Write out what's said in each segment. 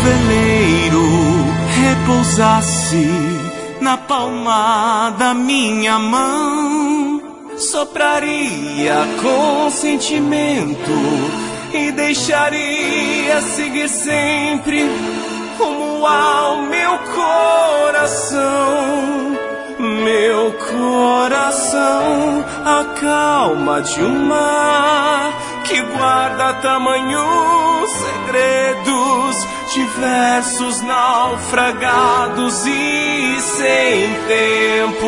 veleiro repousasse na palma da minha mão, sopraria com sentimento e deixaria seguir sempre rumo ao meu coração. Meu coração, a calma de um mar que guarda tamanhos segredos, diversos naufragados e sem tempo.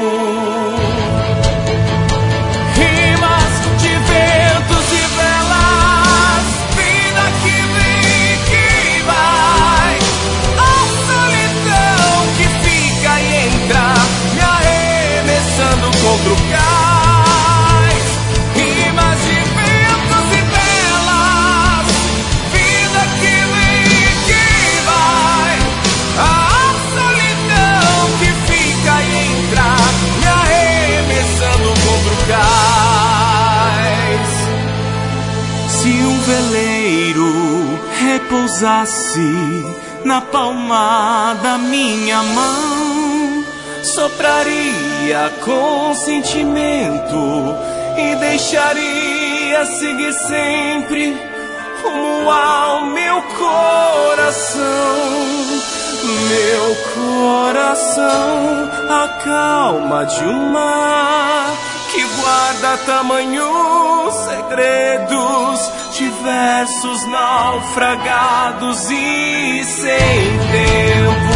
Rimas de ventos e velas, vida que vem e que vai, a solidão que fica e entra, me arremessando contra o cais. Rimas de ventos e velas, vida que vem e que vai, a solidão que fica e entra, me arremessando contra o cais. Se um veleiro repousasse na palma da minha mão, sopraria com sentimento e deixaria seguir sempre rumo ao meu coração. Meu coração, a calma de um mar que guarda tamanhos segredos, diversos naufragados e sem tempo.